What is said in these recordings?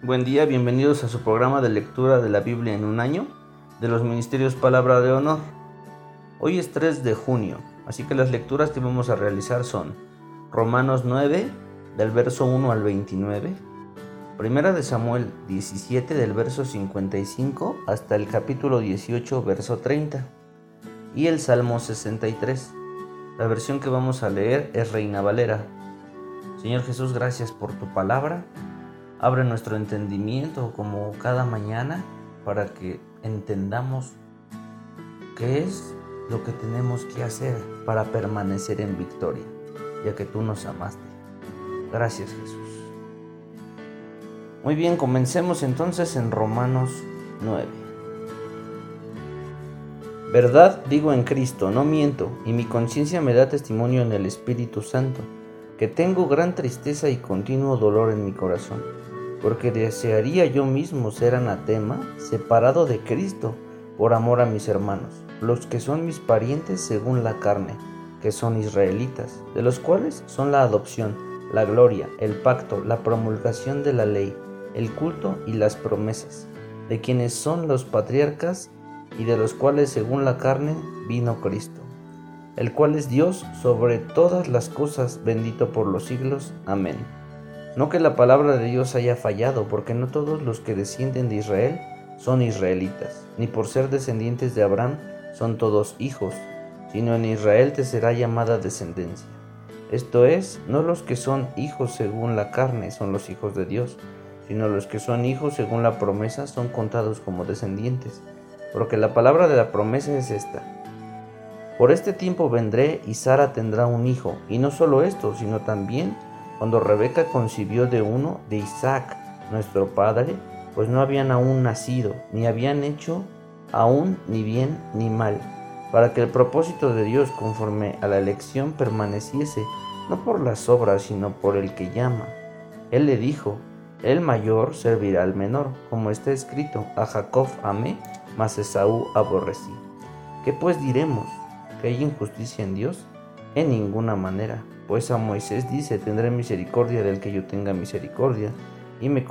Buen día, bienvenidos a su programa de lectura de la Biblia en un año de los Ministerios Palabra de Honor. Hoy es 3 de junio, así que las lecturas que vamos a realizar son Romanos 9, del verso 1 al 29, Primera de Samuel 17, del verso 55 hasta el capítulo 18, verso 30, y el Salmo 63. La versión que vamos a leer es Reina Valera. Señor Jesús, gracias por tu palabra. Abre nuestro entendimiento como cada mañana para que entendamos qué es lo que tenemos que hacer para permanecer en victoria, ya que tú nos amaste. Gracias, Jesús. Muy bien, comencemos entonces en Romanos 9. Verdad digo en Cristo, no miento, y mi conciencia me da testimonio en el Espíritu Santo, que tengo gran tristeza y continuo dolor en mi corazón, porque desearía yo mismo ser anatema, separado de Cristo, por amor a mis hermanos, los que son mis parientes según la carne, que son israelitas, de los cuales son la adopción, la gloria, el pacto, la promulgación de la ley, el culto y las promesas, de quienes son los patriarcas y de los cuales según la carne vino Cristo, el cual es Dios sobre todas las cosas, bendito por los siglos. Amén. No que la palabra de Dios haya fallado, porque no todos los que descienden de Israel son israelitas, ni por ser descendientes de Abraham son todos hijos, sino en Israel te será llamada descendencia. Esto es, no los que son hijos según la carne son los hijos de Dios, sino los que son hijos según la promesa son contados como descendientes, porque la palabra de la promesa es esta: por este tiempo vendré y Sara tendrá un hijo, y no solo esto, sino también cuando Rebeca concibió de uno, de Isaac, nuestro padre, pues no habían aún nacido, ni habían hecho aún ni bien ni mal, para que el propósito de Dios conforme a la elección permaneciese, no por las obras, sino por el que llama. Él le dijo: el mayor servirá al menor, como está escrito: a Jacob amé, mas Esaú aborrecí. ¿Qué pues diremos? ¿Que hay injusticia en Dios? En ninguna manera, pues a Moisés dice: tendré misericordia del que yo tenga misericordia, y me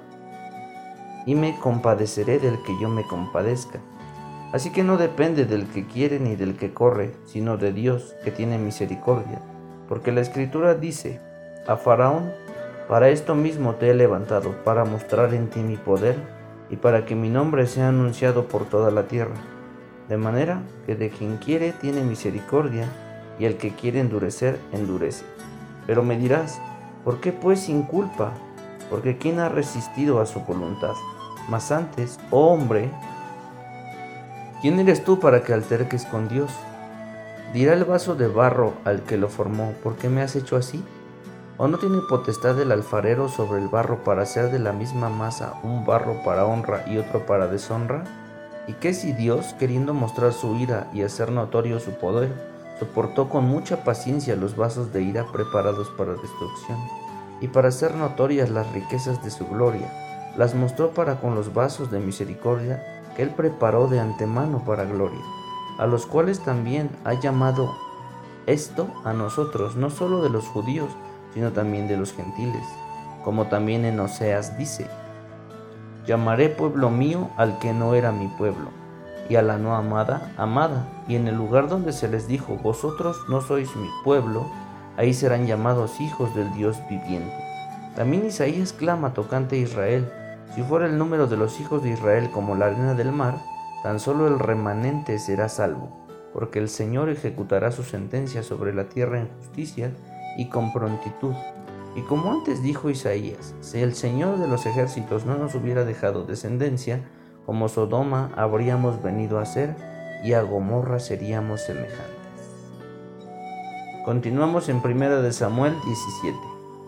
compadeceré del que yo me compadezca. Así que no depende del que quiere ni del que corre, sino de Dios, que tiene misericordia. Porque la Escritura dice: a Faraón, para esto mismo te he levantado, para mostrar en ti mi poder, y para que mi nombre sea anunciado por toda la tierra. De manera que de quien quiere tiene misericordia, y el que quiere endurecer, endurece. Pero me dirás: ¿por qué pues sin culpa? Porque ¿quién ha resistido a su voluntad? Mas antes, oh hombre, ¿quién eres tú para que alterques con Dios? ¿Dirá el vaso de barro al que lo formó: ¿por qué me has hecho así? ¿O no tiene potestad el alfarero sobre el barro para hacer de la misma masa un barro para honra y otro para deshonra? ¿Y qué si Dios, queriendo mostrar su ira y hacer notorio su poder, soportó con mucha paciencia los vasos de ira preparados para destrucción, y para hacer notorias las riquezas de su gloria, las mostró para con los vasos de misericordia que él preparó de antemano para gloria, a los cuales también ha llamado esto a nosotros, no solo de los judíos, sino también de los gentiles, como también en Oseas dice: llamaré pueblo mío al que no era mi pueblo, y a la no amada, amada. Y en el lugar donde se les dijo: vosotros no sois mi pueblo, ahí serán llamados hijos del Dios viviente. También Isaías clama tocante a Israel: si fuera el número de los hijos de Israel como la arena del mar, tan solo el remanente será salvo, porque el Señor ejecutará su sentencia sobre la tierra en justicia y con prontitud. Y como antes dijo Isaías: si el Señor de los ejércitos no nos hubiera dejado descendencia, como Sodoma habríamos venido a ser, y a Gomorra seríamos semejantes. Continuamos en 1 de Samuel 17.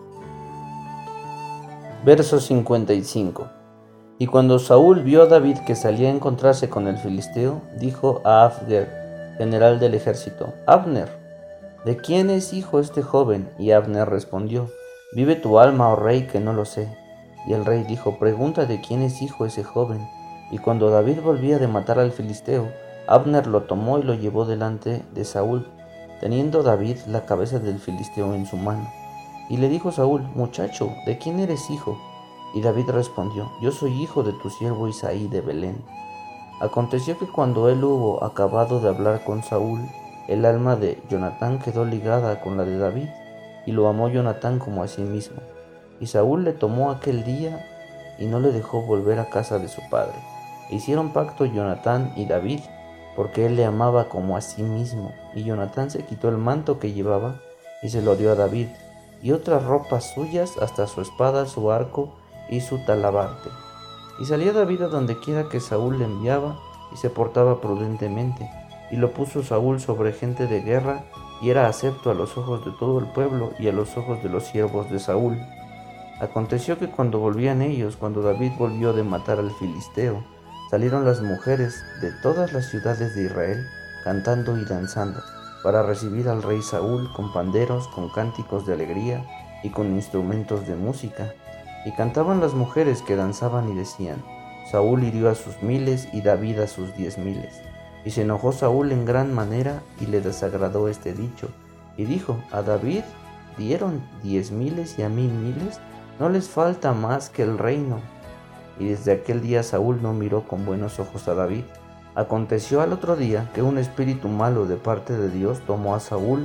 Verso 55. Y cuando Saúl vio a David que salía a encontrarse con el filisteo, dijo a Abner, general del ejército: Abner, ¿de quién es hijo este joven? Y Abner respondió: vive tu alma, oh rey, que no lo sé. Y el rey dijo: pregunta de quién es hijo ese joven. Y cuando David volvía de matar al filisteo, Abner lo tomó y lo llevó delante de Saúl, teniendo David la cabeza del filisteo en su mano. Y le dijo Saúl: muchacho, ¿de quién eres hijo? Y David respondió: Yo soy hijo de tu siervo Isaí de Belén. Aconteció que cuando él hubo acabado de hablar con Saúl, el alma de Jonatán quedó ligada con la de David, y lo amó Jonatán como a sí mismo. Y Saúl le tomó aquel día y no le dejó volver a casa de su padre. Hicieron pacto Jonatán y David, porque él le amaba como a sí mismo. Y Jonatán se quitó el manto que llevaba y se lo dio a David, y otras ropas suyas, hasta su espada, su arco y su talabarte. Y salía David a donde quiera que Saúl le enviaba, y se portaba prudentemente. Y lo puso Saúl sobre gente de guerra, y era acepto a los ojos de todo el pueblo y a los ojos de los siervos de Saúl. Aconteció que cuando volvían ellos, cuando David volvió de matar al filisteo, salieron las mujeres de todas las ciudades de Israel, cantando y danzando, para recibir al rey Saúl con panderos, con cánticos de alegría y con instrumentos de música. Y cantaban las mujeres que danzaban y decían: Saúl hirió a sus miles y David a sus 10,000. Y se enojó Saúl en gran manera y le desagradó este dicho, y dijo: A David dieron 10,000 y a mí 1,000, no les falta más que el reino. Y desde aquel día Saúl no miró con buenos ojos a David. Aconteció al otro día que un espíritu malo de parte de Dios tomó a Saúl,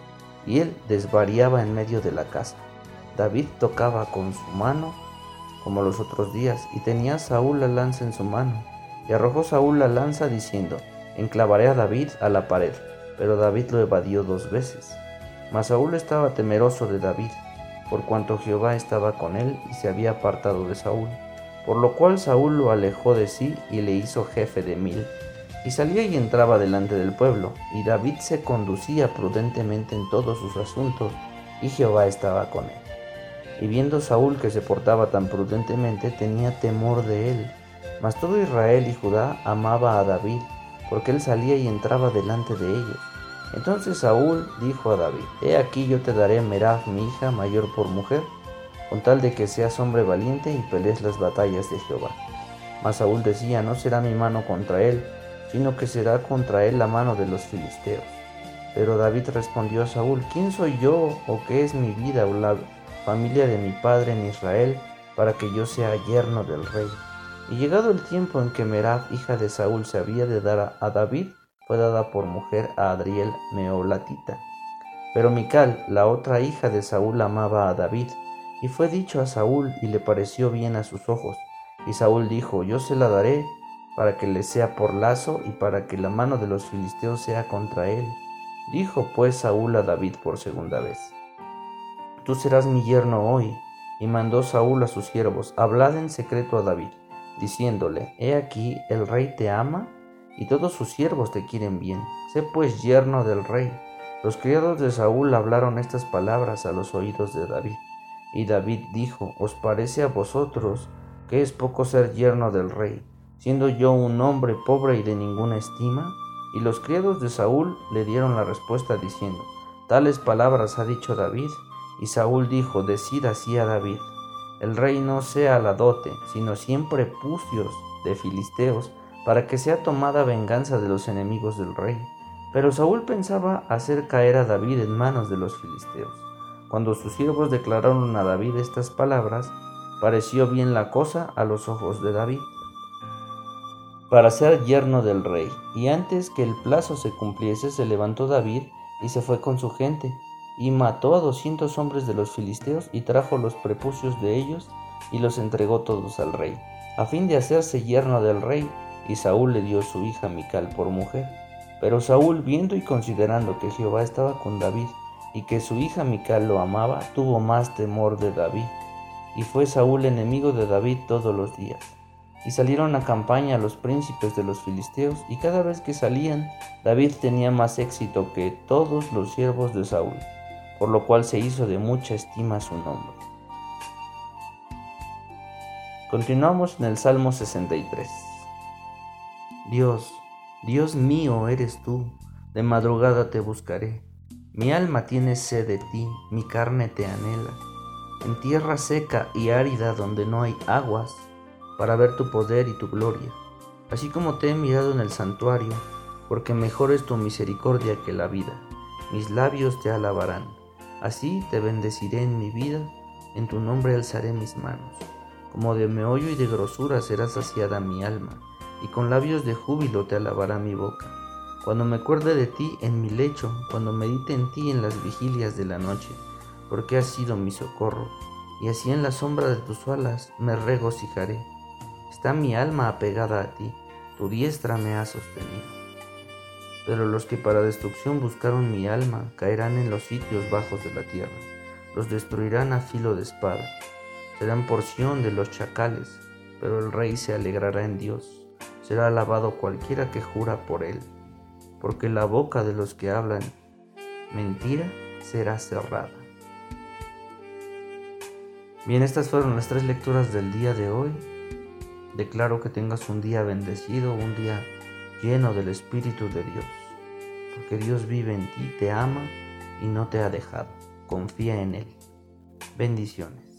y él desvariaba en medio de la casa. David tocaba con su mano como los otros días, y tenía Saúl la lanza en su mano. Y arrojó Saúl la lanza diciendo: Enclavaré a David a la pared. Pero David lo evadió 2 veces. Mas Saúl estaba temeroso de David, por cuanto Jehová estaba con él y se había apartado de Saúl. Por lo cual Saúl lo alejó de sí y le hizo jefe de 1,000. Y salía y entraba delante del pueblo, y David se conducía prudentemente en todos sus asuntos, y Jehová estaba con él. Y viendo Saúl que se portaba tan prudentemente, tenía temor de él. Mas todo Israel y Judá amaba a David, porque él salía y entraba delante de ellos. Entonces Saúl dijo a David: He aquí yo te daré Merab mi hija mayor por mujer, con tal de que seas hombre valiente y pelees las batallas de Jehová. Mas Saúl decía: No será mi mano contra él, sino que será contra él la mano de los filisteos. Pero David respondió a Saúl: ¿Quién soy yo, o qué es mi vida, o la familia de mi padre en Israel, para que yo sea yerno del rey? Y llegado el tiempo en que Merab, hija de Saúl, se había de dar a David, fue dada por mujer a Adriel Meolatita. Pero Mical, la otra hija de Saúl, amaba a David, y fue dicho a Saúl, y le pareció bien a sus ojos. Y Saúl dijo: Yo se la daré, para que le sea por lazo, y para que la mano de los filisteos sea contra él. Dijo pues Saúl a David por segunda vez: Tú serás mi yerno hoy. Y mandó Saúl a sus siervos: Hablad en secreto a David, diciéndole: He aquí, el rey te ama, y todos sus siervos te quieren bien. Sé pues yerno del rey. Los criados de Saúl hablaron estas palabras a los oídos de David. Y David dijo: ¿Os parece a vosotros que es poco ser yerno del rey, siendo yo un hombre pobre y de ninguna estima? Y los criados de Saúl le dieron la respuesta diciendo: Tales palabras ha dicho David. Y Saúl dijo: Decid así a David: El rey no sea la dote, sino 100 prepucios de filisteos, para que sea tomada venganza de los enemigos del rey. Pero Saúl pensaba hacer caer a David en manos de los filisteos. Cuando sus siervos declararon a David estas palabras, pareció bien la cosa a los ojos de David para ser yerno del rey. Y antes que el plazo se cumpliese, se levantó David y se fue con su gente, y mató a 200 hombres de los filisteos, y trajo los prepucios de ellos, y los entregó todos al rey, a fin de hacerse yerno del rey, y Saúl le dio su hija Mical por mujer. Pero Saúl, viendo y considerando que Jehová estaba con David, y que su hija Mical lo amaba, tuvo más temor de David, y fue Saúl enemigo de David todos los días. Y salieron a campaña los príncipes de los filisteos, y cada vez que salían, David tenía más éxito que todos los siervos de Saúl, por lo cual se hizo de mucha estima su nombre. Continuamos en el Salmo 63. Dios, Dios mío eres tú, de madrugada te buscaré. Mi alma tiene sed de ti, mi carne te anhela, en tierra seca y árida donde no hay aguas, para ver tu poder y tu gloria, así como te he mirado en el santuario, porque mejor es tu misericordia que la vida. Mis labios te alabarán. Así te bendeciré en mi vida, en tu nombre alzaré mis manos. Como de meollo y de grosura será saciada mi alma, y con labios de júbilo te alabará mi boca. Cuando me acuerde de ti en mi lecho, cuando medite en ti en las vigilias de la noche, porque has sido mi socorro, y así en la sombra de tus alas me regocijaré. Está mi alma apegada a ti, tu diestra me ha sostenido. Pero los que para destrucción buscaron mi alma caerán en los sitios bajos de la tierra, los destruirán a filo de espada. Serán porción de los chacales, pero el rey se alegrará en Dios. Será alabado cualquiera que jura por él, porque la boca de los que hablan mentira será cerrada. Bien, estas fueron las 3 lecturas del día de hoy. Declaro que tengas un día bendecido, un día lleno del Espíritu de Dios, porque Dios vive en ti, te ama y no te ha dejado. Confía en Él. Bendiciones.